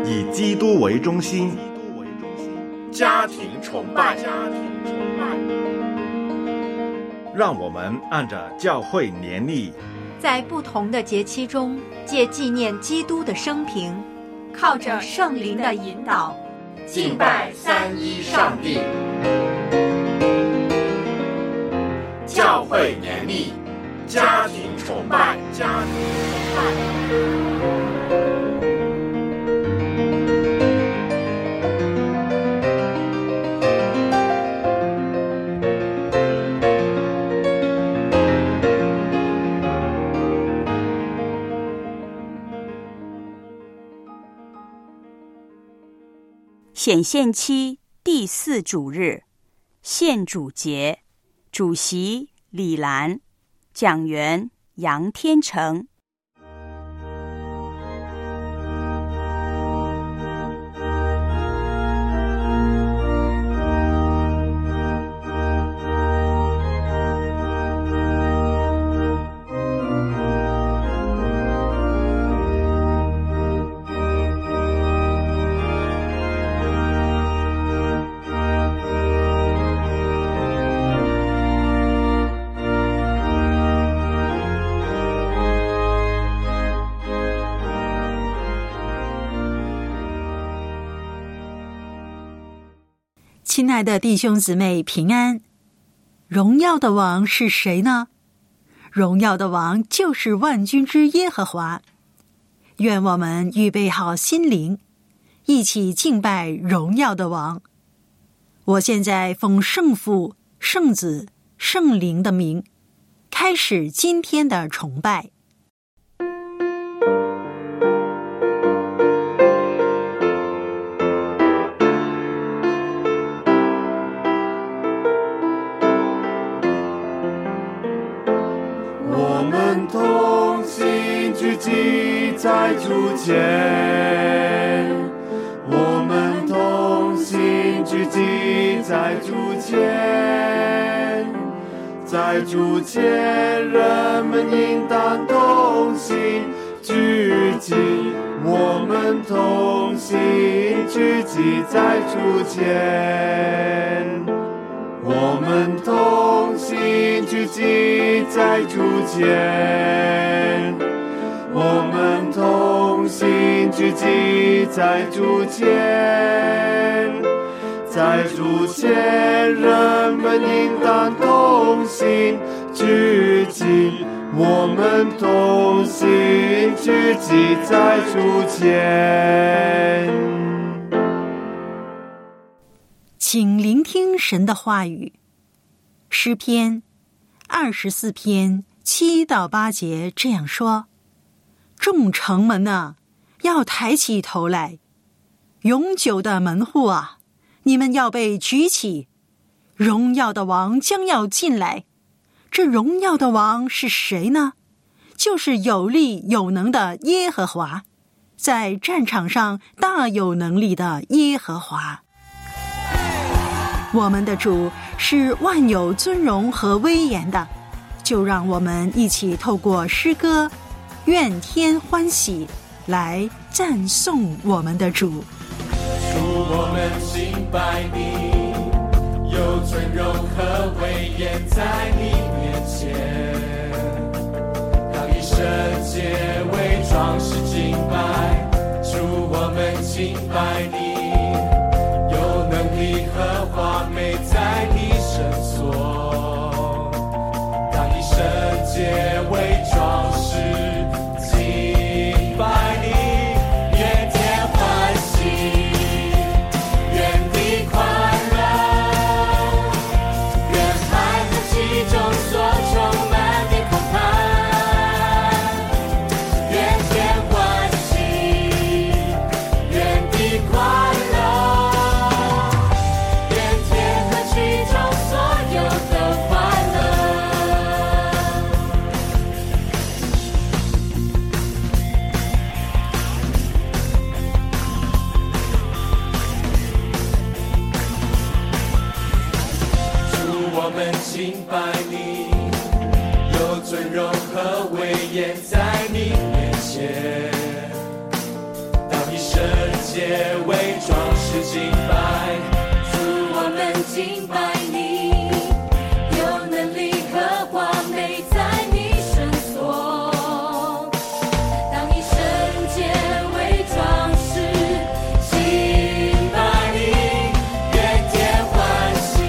以基督为中心， 家庭崇拜。 让我们按着教会年历， 在不同的节期中，借纪念基督的生平，靠着圣灵的引导， 敬拜三一上帝。教会年历，家庭崇拜，家庭崇拜。 显现期第4主日，献主节，主席李兰，讲员杨天成。 亲爱的弟兄姊妹平安，荣耀的王是谁呢？荣耀的王就是万军之耶和华。愿我们预备好心灵，一起敬拜荣耀的王。我现在奉圣父、圣子、圣灵的名，开始今天的崇拜。 我们同心聚集在主前，我们同心聚集在主前，在主前人们应当同心聚集，我们同心聚集在主前，我们同心聚集在主前，我们同心聚集在主前，在主前人们应当同心聚集，我们同心聚集在主前。 请聆听神的话语。诗篇24篇7到8节这样说：众城门啊，要抬起头来；永久的门户啊，你们要被举起。荣耀的王将要进来。这荣耀的王是谁呢？就是有力有能的耶和华，在战场上大有能力的耶和华。我们的主是万有尊荣和威严的，就让我们一起透过诗歌愿天欢喜来赞颂我们的主。 主，我们敬拜你，有尊荣和威严在你面前，当以圣洁为装饰敬拜。主，我们敬拜你，有能力和华美在你身所，当以圣洁为装饰敬拜你。愿天欢喜，愿地快乐，愿海和其中所充满的澎湃。愿天欢喜，愿地快乐，我们敬拜你，有尊荣和威严在你面前，当以圣洁界伪装是敬拜， 主我们敬拜你，有能力和华美在你身所。当以圣洁为装饰，敬拜你，愿天欢喜，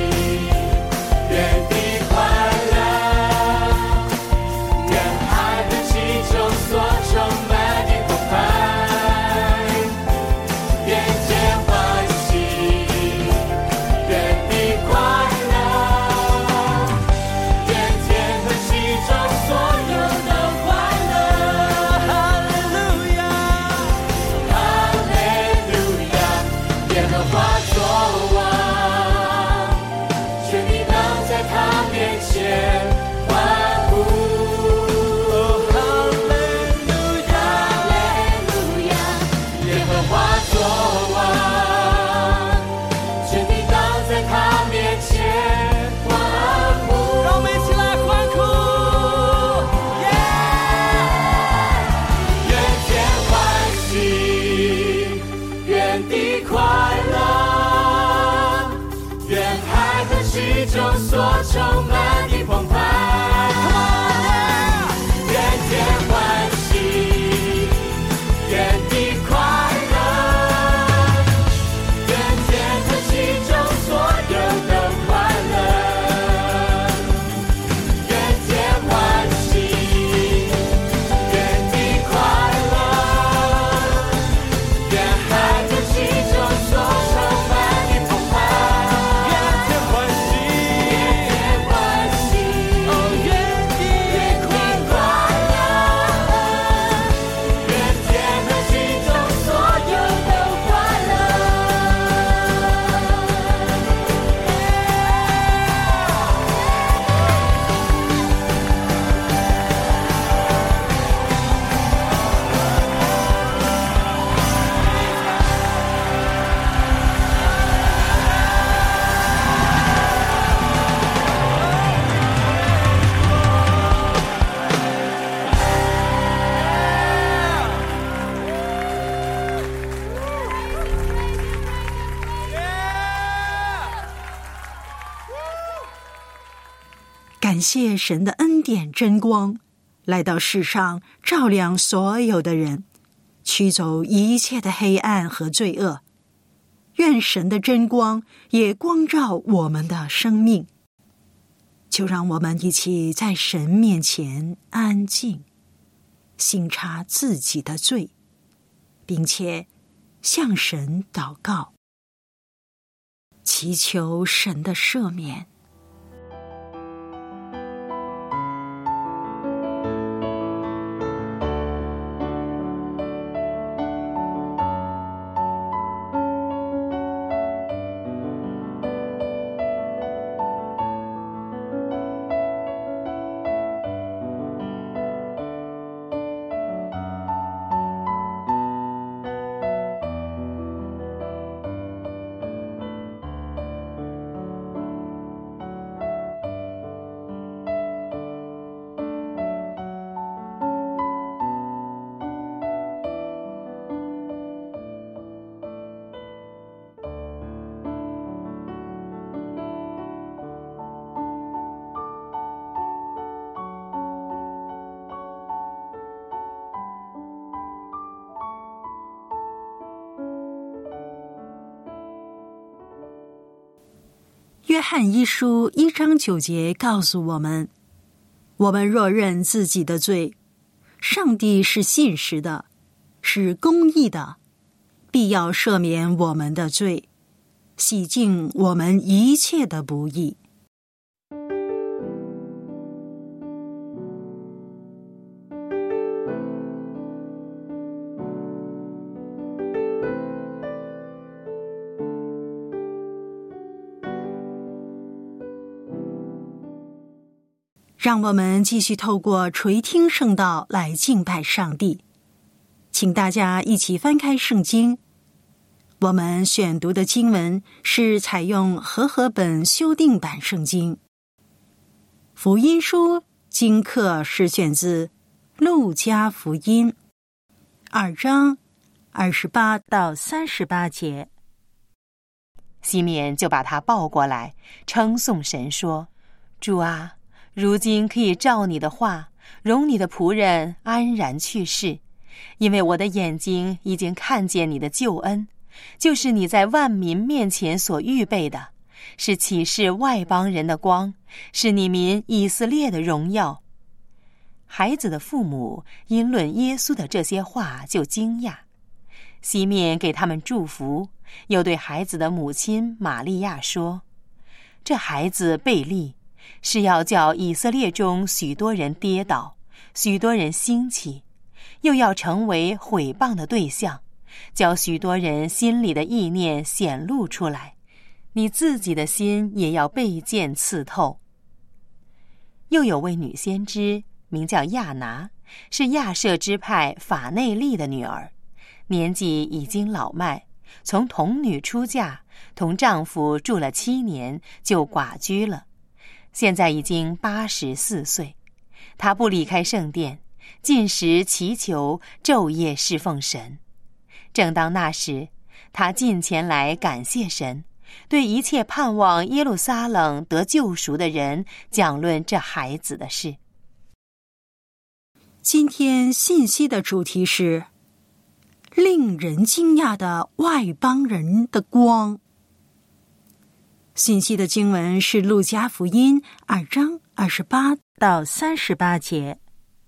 愿地快乐，愿海的其中所充满你澎湃，愿天欢喜，愿地快乐，愿天和其中所有的快乐。哈利路亚，哈利路亚，耶和华作王，全地当在他面前欢呼。哈利路亚，哈利路亚，耶和华作王，全地当在他面前欢呼。让我们一起来欢呼！愿天欢喜，愿地快乐，愿海和其中所充满的澎湃。愿天欢喜，愿地快乐，愿天和其中所有的快乐。愿天欢喜，愿地快乐，愿海和其中所充满的澎湃。愿天欢喜，愿天欢喜，愿地快乐，愿天和其中所有的快乐。 感谢神的恩典真光，来到世上照亮所有的人，驱走一切的黑暗和罪恶。愿神的真光也光照我们的生命。就让我们一起在神面前安静，省察自己的罪，并且向神祷告，祈求神的赦免。约翰一书1章9节告诉我们，我们若认自己的罪，上帝是信实的，是公义的，必要赦免我们的罪，洗净我们一切的不义。让我们继续透过垂听圣道来敬拜上帝。请大家一起翻开圣经，我们选读的经文是采用和合本修订版圣经。福音书经课是选自路加福音2章 28到38节。 西面就把他抱过来，称颂神说：主啊，如今可以照你的话，容你的仆人安然去世，因为我的眼睛已经看见你的救恩，就是你在万民面前所预备的，是启示外邦人的光，是你民以色列的荣耀。孩子的父母因论耶稣的这些话就惊讶，西面给他们祝福，又对孩子的母亲玛利亚说：这孩子贝利是要叫以色列中许多人跌倒，许多人兴起，又要成为毁谤的对象，叫许多人心里的意念显露出来，你自己的心也要被剑刺透。又有位女先知名叫亚拿，是亚舍支派法内利的女儿，年纪已经老迈，从童女出嫁，同丈夫住了7年，就寡居了，现在已经84岁。她不离开圣殿，禁食祈求，昼夜侍奉神。正当那时，她近前来感谢神，对一切盼望耶路撒冷得救赎的人讲论这孩子的事。 今天信息的主题是令人惊讶的外邦人的光。信息的经文是路加福音2章28到38节。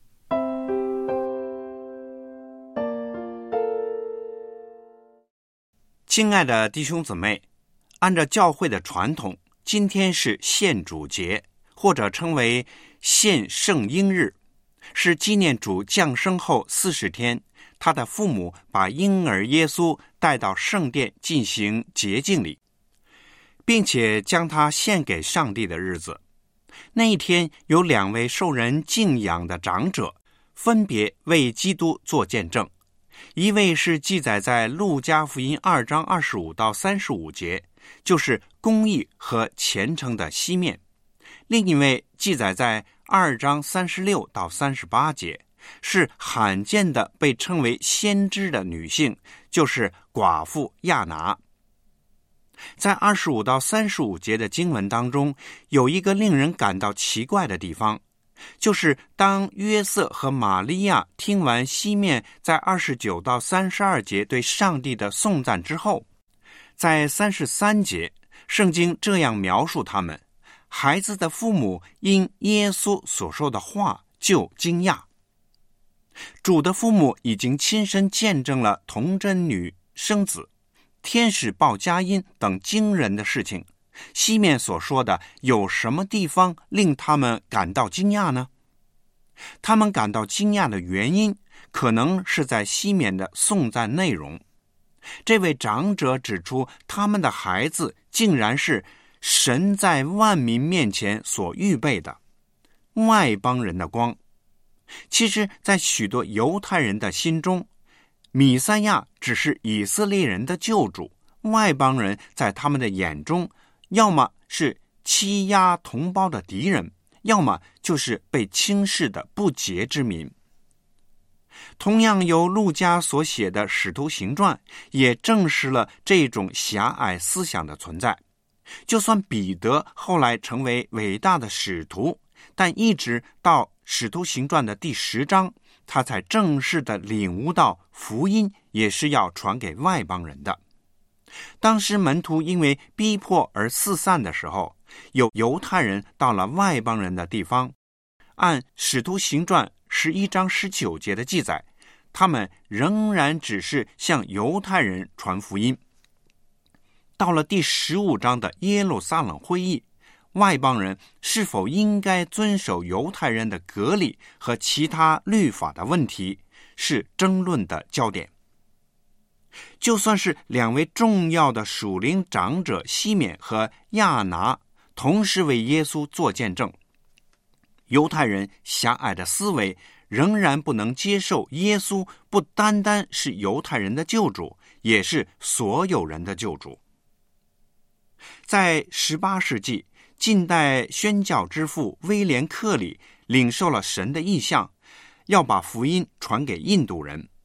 亲爱的弟兄姊妹，按照教会的传统，今天是献主节，或者称为献圣婴日，是纪念主降生后40天，他的父母把婴儿耶稣带到圣殿进行洁净礼，并且将他献给上帝的日子。那一天有2位受人敬仰的长者，分别为基督做见证。一位是记载在路加福音2章25到35节，就是公义和虔诚的西面；另一位记载在2章36到38节，是罕见的被称为先知的女性，就是寡妇亚拿。在25到35节的经文当中，有一个令人感到奇怪的地方，就是当约瑟和玛利亚听完西面在29到32节对上帝的颂赞之后，在33节，圣经这样描述他们：孩子的父母因耶稣所说的话就惊讶。主的父母已经亲身见证了童贞女生子、天使报佳音等惊人的事情，西面所说的有什么地方令他们感到惊讶呢？他们感到惊讶的原因，可能是在西面的颂赞内容。这位长者指出，他们的孩子竟然是神在万民面前所预备的外邦人的光。其实在许多犹太人的心中，弥赛亚只是以色列人的救主，外邦人在他们的眼中要么是欺压同胞的敌人，要么就是被轻视的不洁之民。同样由路加所写的《使徒行传》也证实了这种狭隘思想的存在。就算彼得后来成为伟大的使徒，但一直到《使徒行传》的第10章，他才正式的领悟到福音也是要传给外邦人的。当时门徒因为逼迫而四散的时候，有犹太人到了外邦人的地方，按《使徒行传》11章19节的记载，他们仍然只是向犹太人传福音。到了第15章的耶路撒冷会议，外邦人是否应该遵守犹太人的割礼和其他律法的问题，是争论的焦点。就算是2位重要的属灵长者西缅和亚拿同时为耶稣做见证，犹太人狭隘的思维仍然不能接受耶稣不单单是犹太人的救主，也是所有人的救主。在18世纪，近代宣教之父威廉·克里领受了神的意象，要把福音传给印度人。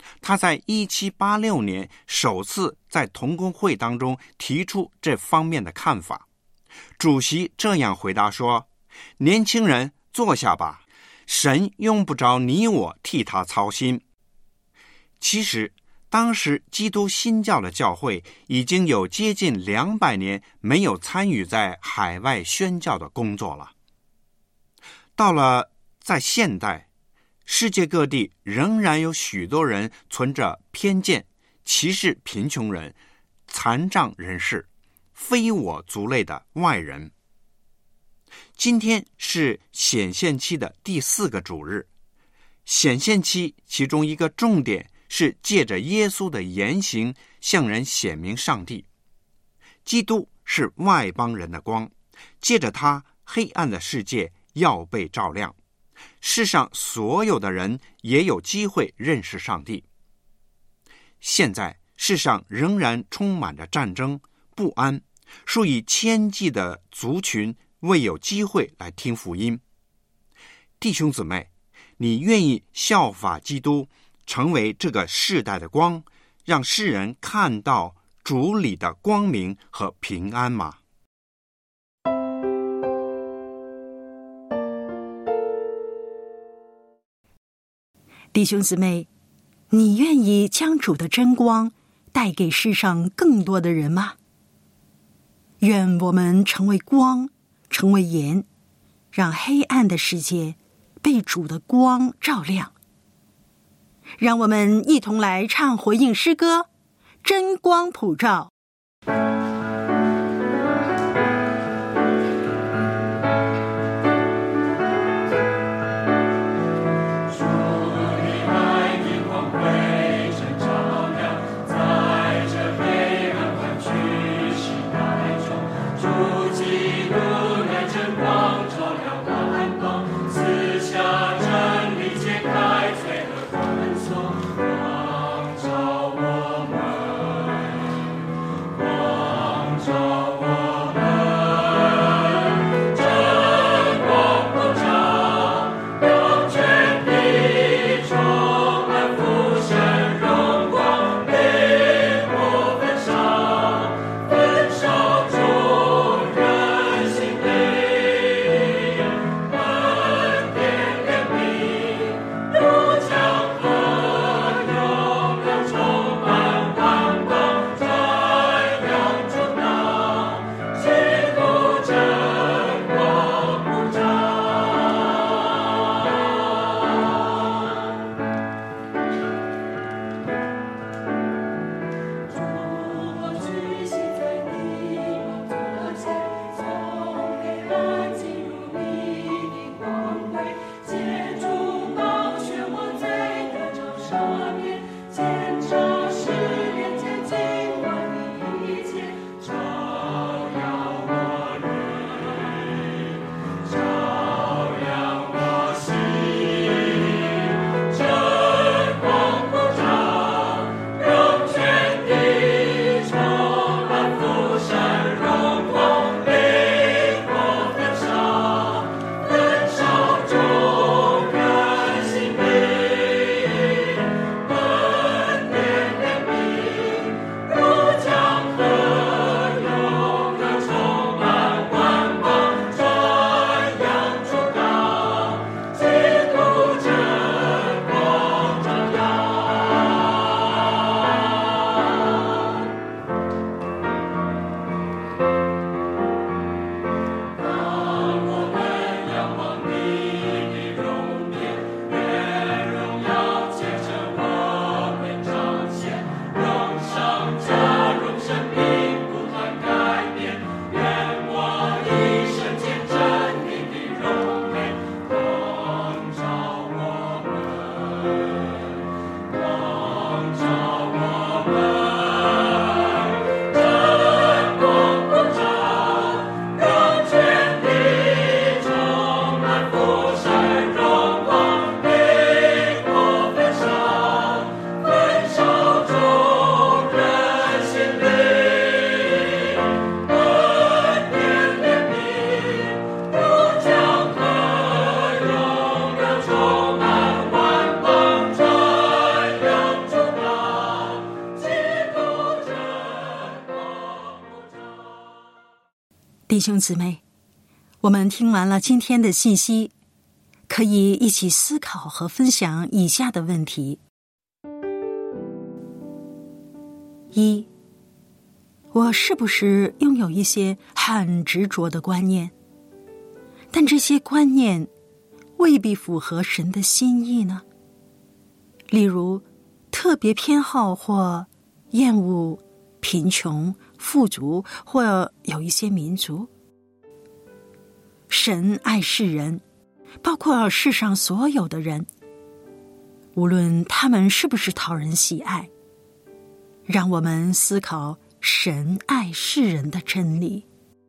他在1786年首次在同工会当中提出这方面的看法。主席这样回答说：年轻人，坐下吧，神用不着你我替他操心。其实当时基督新教的教会已经有接近200年没有参与在海外宣教的工作了。到了在现代，世界各地仍然有许多人存着偏见，歧视贫穷人、残障人士、非我族类的外人。今天是显现期的第4个主日。显现期其中一个重点是借着耶稣的言行向人显明上帝。基督是外邦人的光，借着他，黑暗的世界要被照亮，世上所有的人也有机会认识上帝。现在世上仍然充满着战争、不安，数以千计的族群未有机会来听福音。弟兄姊妹，你愿意效法基督，成为这个世代的光，让世人看到主里的光明和平安吗？ 弟兄姊妹，你愿意将主的真光带给世上更多的人吗？愿我们成为光，成为盐，让黑暗的世界被主的光照亮。让我们一同来唱回应诗歌，真光普照。 主弟兄姊妹，我们听完了今天的信息，可以一起思考和分享以下的问题：一，我是不是拥有一些很执着的观念，但这些观念未必符合神的心意呢？例如，特别偏好或厌恶贫穷、富足，或有一些民族。神爱世人，包括世上所有的人，无论他们是不是讨人喜爱。让我们思考神爱世人的真理。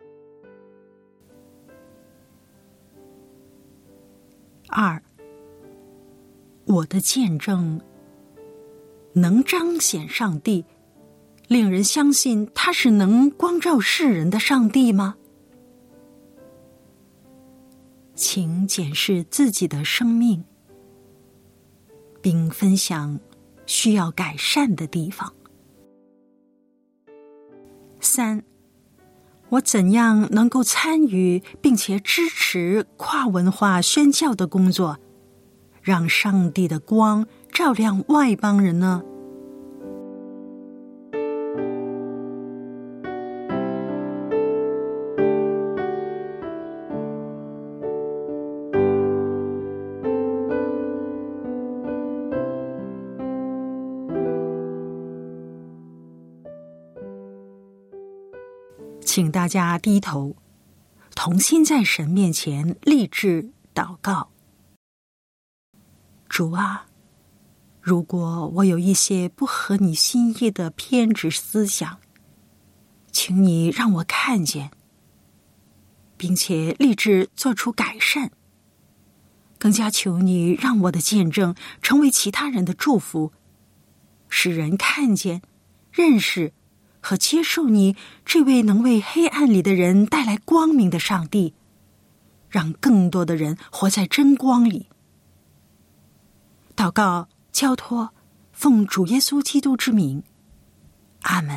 二，我的见证能彰显上帝，令人相信他是能光照世人的上帝吗？请检视自己的生命，并分享需要改善的地方。三，我怎样能够参与并且支持跨文化宣教的工作，让上帝的光照亮外邦人呢？请大家低头，同心在神面前立志祷告。主啊，如果我有一些不合你心意的偏执思想，请你让我看见，并且立志做出改善。更加求你让我的见证成为其他人的祝福，使人看见、认识和接受你这位能为黑暗里的人带来光明的上帝，让更多的人活在真光里。祷告交托，奉主耶稣基督之名，阿们。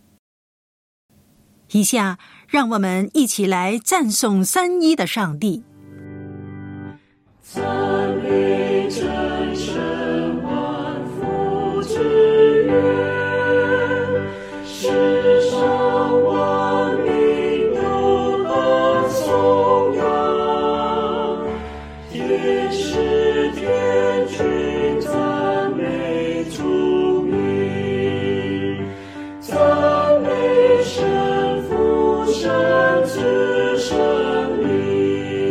以下让我们一起来赞颂三一的上帝。 赞美真神万福之源，世上万民都当颂扬，也是天君赞美主名，赞美神父神子神灵。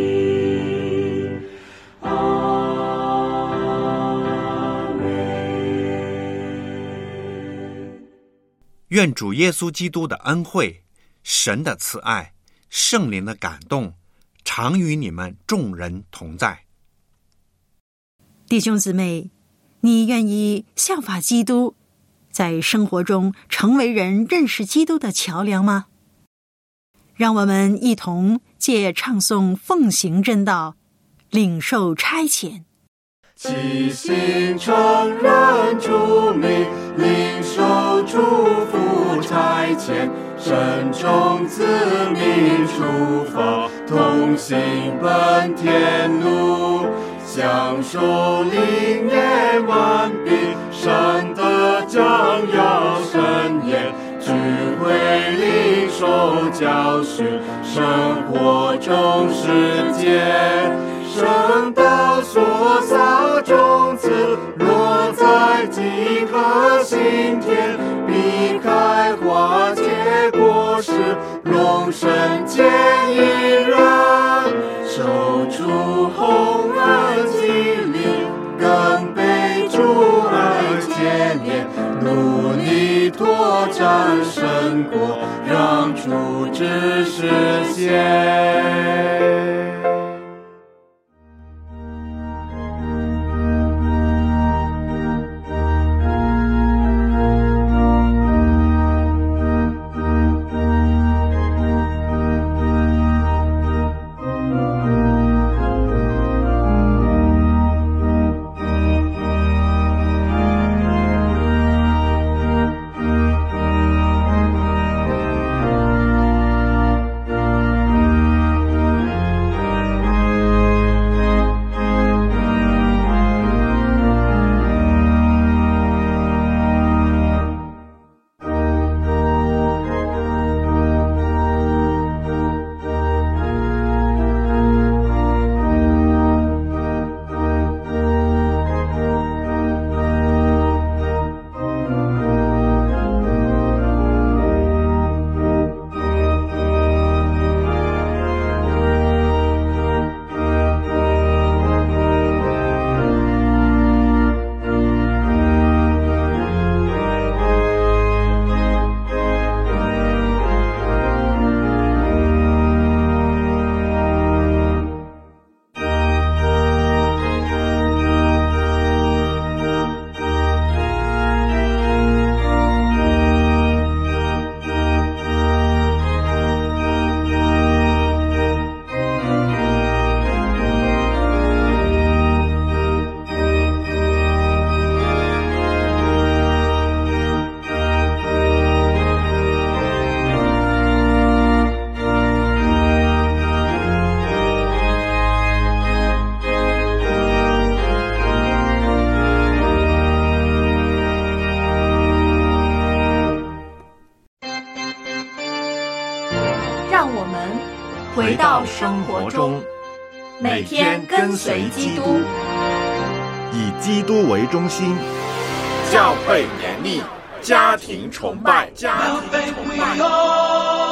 愿主耶稣基督的恩惠、神的慈爱、圣灵的感动，常与你们众人同在。 弟兄姊妹，你愿意效法基督，在生活中成为人认识基督的桥梁吗？让我们一同借唱诵奉行真道，领受差遣。 即心承认主名，领受祝福差遣，慎重自命出发，同行奔天路，享受灵验完毕，善的将要深研，智慧领受教训，生活中实践，圣道所撒种子，落在几颗心田，必开花结果实，荣神见一人，受主洪恩激励，更被主爱牵连，努力拓展神国，让主旨实现。 让我们回到生活中，每天跟随基督， 以基督为中心， 教会年历，家庭崇拜，家庭崇拜。